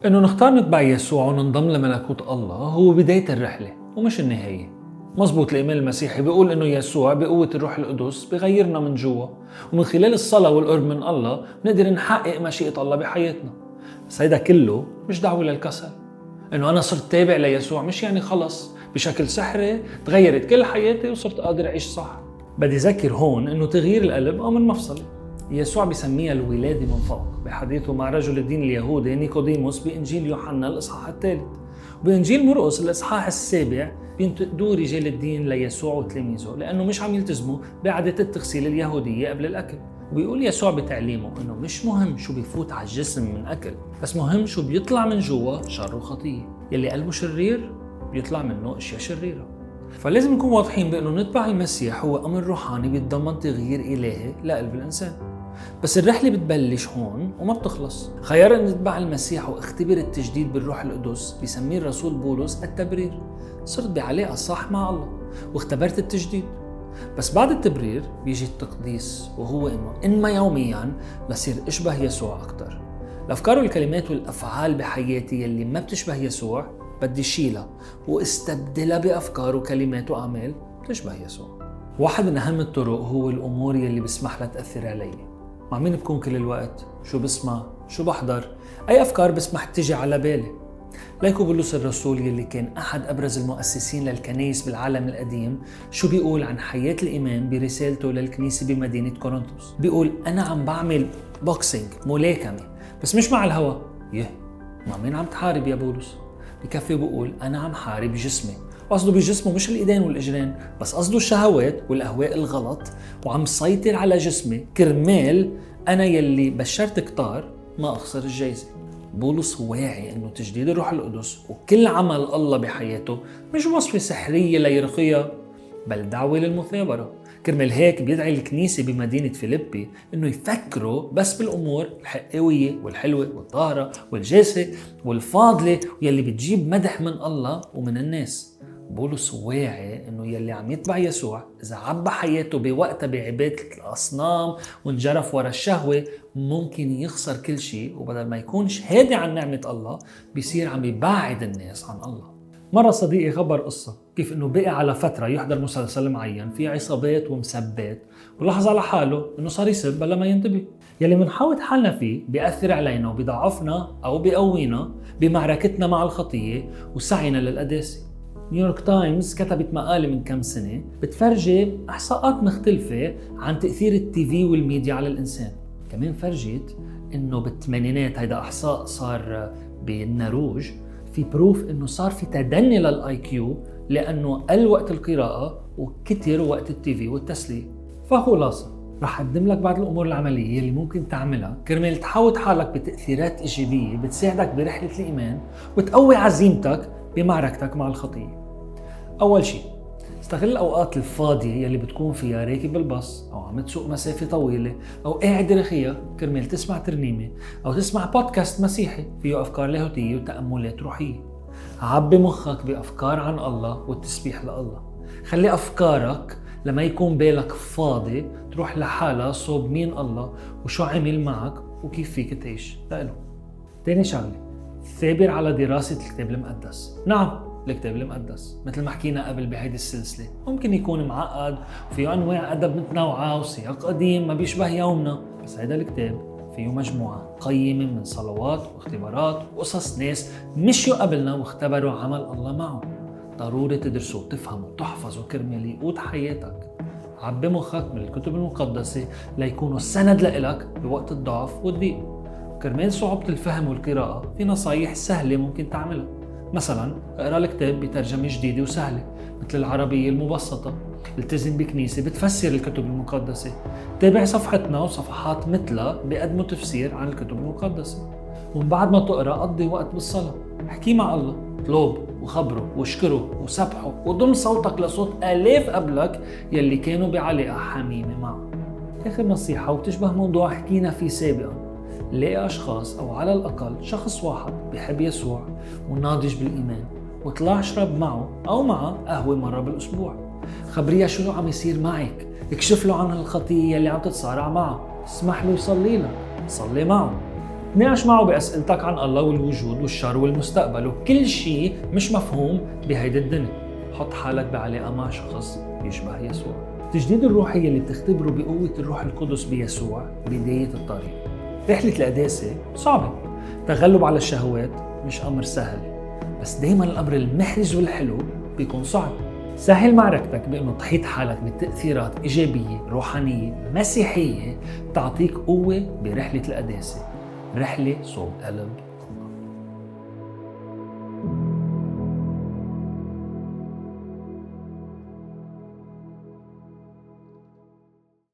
إنه نختار نتبع يسوع وننضم لملكوت الله هو بداية الرحلة ومش النهاية. مزبوط، الإيمان المسيحي بيقول إنه يسوع بقوة الروح القدس بغيرنا من جوا، ومن خلال الصلاة والقرب من الله بنقدر نحقق مشيئة الله بحياتنا. بس هيدا كله مش دعوة للكسل. إنه أنا صرت تابع ليسوع مش يعني خلص بشكل سحري تغيرت كل حياتي وصرت قادر أعيش صح. بدي ذكر هون إنه تغيير القلب أمر مفصلي. يسوع بيسميها الولادة من فوق بحديثه مع رجل الدين اليهودي نيقوديموس بإنجيل يوحنا الإصحاح 3، وبإنجيل مرقس الإصحاح 7 بينتقدوا رجال الدين ليسوع وتلاميذه لأنه مش عم يلتزموا بعادة التغسيل اليهودية قبل الأكل. وبيقول يسوع بتعليمه إنه مش مهم شو بيفوت على الجسم من أكل، بس مهم شو بيطلع من جوا شر وخطية. يلي قلبه شرير بيطلع منه أشياء شريرة. فلازم نكون واضحين بأنه نتبع المسيح هو أمر روحاني بيتضمن تغيير إلهي لقلب الإنسان. بس الرحلة بتبلش هون وما بتخلص. خيار أن نتبع المسيح واختبر التجديد بالروح القدس بيسميه الرسول بولس التبرير. صرت بعلاقة صح مع الله واختبرت التجديد. بس بعد التبرير بيجي التقديس، وهو إنه إنما يومياً بصير أشبه يسوع أكتر. الأفكار والكلمات والأفعال بحياتي يلي ما بتشبه يسوع بدي شيلها واستبدلها بأفكار وكلمات وأعمال تشبه يسوع. واحد من أهم الطرق هو الأمور يلي بسمح لها تأثر علي. مع مين بكون كل الوقت؟ شو بسمع؟ شو بحضر؟ أي أفكار بسمح تجي على بالي؟ ليكو بولس الرسول يلي كان أحد أبرز المؤسسين للكنائس بالعالم القديم شو بيقول عن حياة الإيمان برسالته للكنيسة بمدينة كورنثوس؟ بيقول أنا عم بعمل بوكسينج، ملاكمة، بس مش مع الهوى. مع مين عم تحارب يا بولس؟ بكفي بقول أنا عم حارب جسمي. قصده بجسمه مش الإيدين والإجرين، بس قصده الشهوات والأهواء الغلط، وعم سيطر على جسمي كرمال أنا يلي بشرت كتار ما أخسر الجايزة. بولس واعي أنه تجديد الروح القدس وكل عمل الله بحياته مش وصفة سحرية ليرقيها، بل دعوة للمثابرة. كرمال هيك بيدعي الكنيسة بمدينة فيليبي أنه يفكروا بس بالأمور الحقوية والحلوة والطاهرة والجاسة والفاضلة واللي بتجيب مدح من الله ومن الناس. بولس واعي أنه يلي عم يتبع يسوع إذا عبى حياته بوقتها بعبادة الأصنام وانجرف ورا الشهوة ممكن يخسر كل شيء، وبدل ما يكونش هادي عن نعمة الله بيصير عم يبعد الناس عن الله. مرة صديقي خبر قصة كيف انه بقي على فترة يحضر مسلسل معين في عصابات ومسبات، ولاحظ على حاله انه صار يسب بلا ما ينتبه. يلي منحاوط حالنا فيه بيأثر علينا وبيضعفنا او بيقوينا بمعركتنا مع الخطية وسعينا للقداسة. نيويورك تايمز كتبت مقالة من كم سنة بتفرجي احصاءات مختلفة عن تأثير التي في والميديا على الانسان. كمان فرجت انه بالثمانينات، هيدا احصاء صار بالنرويج، في بروف انه صار في تدني للاي كيو لانه قل وقت القراءة وكتر وقت التي في والتسلية. فخلاصة رح اقدم لك بعض الامور العملية اللي ممكن تعملها كرمال تحاوط حالك بتأثيرات ايجابية بتساعدك برحلة الايمان وتقوي عزيمتك بمعركتك مع الخطية. اول شيء، استغل الأوقات الفاضية يلي بتكون فيها راكب الباص أو عم تسوق مسافة طويلة أو قاعد رخية كرمال تسمع ترنيمة أو تسمع بودكاست مسيحي فيه أفكار لاهوتية وتأملات روحية. عبي مخك بأفكار عن الله والتسبيح لله. خلي أفكارك لما يكون بالك فاضي تروح لحالها صوب مين الله وشو عمل معك وكيف فيك تعيش لإله. تاني شغلة، ثابر على دراسة الكتاب المقدس. نعم، الكتاب المقدس مثل ما حكينا قبل بهيدي السلسلة ممكن يكون معقد وفيه أنواع أدب متنوعة وسياق قديم ما بيشبه يومنا، بس هيدا الكتاب فيه مجموعة قيمة من صلوات واختبارات وقصص ناس مشيوا قبلنا واختبروا عمل الله معهم. ضروري تدرسوا وتفهموا وتحفظوا كرمال يقود حياتك. عبي مخك من الكتب المقدسة ليكونوا سند لإلك بوقت الضعف والضيق. كرمال صعوبة الفهم والقراءة في نصايح سهلة ممكن تعملها. مثلا اقرأ الكتاب بترجمة جديدة وسهلة مثل العربية المبسطة. التزم بكنيسة بتفسر الكتب المقدسة. تابع صفحتنا وصفحات مثلها بيقدموا تفسير عن الكتب المقدسة. ومن بعد ما تقرأ قضي وقت بالصلاة. احكي مع الله، اطلب وخبره واشكره وسبحه وضم صوتك لصوت آلاف قبلك يلي كانوا بعلاقة حميمة معه. آخر نصيحة وتشبه موضوع حكينا فيه سابقا، لاقي أشخاص أو على الأقل شخص واحد بيحب يسوع وناضج بالإيمان وطلع اشرب معه أو معه قهوة مرة بالأسبوع. خبريه شو عم يصير معك، اكشف له عن الخطية اللي عم تتصارع معه، اسمح له يصلي لك، صلي معه. تناقش معه بأسئلتك عن الله والوجود والشر والمستقبل وكل شيء مش مفهوم بهيدي الدنيا. حط حالك بعلاقة مع شخص يشبه يسوع. التجديد الروحي اللي بتختبره بقوة الروح القدس بيسوع بداية الطريق. رحلة القداسة صعبة، تغلب على الشهوات مش أمر سهل، بس دايما الأمر المحرج والحلو بيكون صعب. سهل معركتك بأنه تحيط حالك بتأثيرات إيجابية روحانية مسيحية تعطيك قوة برحلة القداسة، رحلة صوب قلب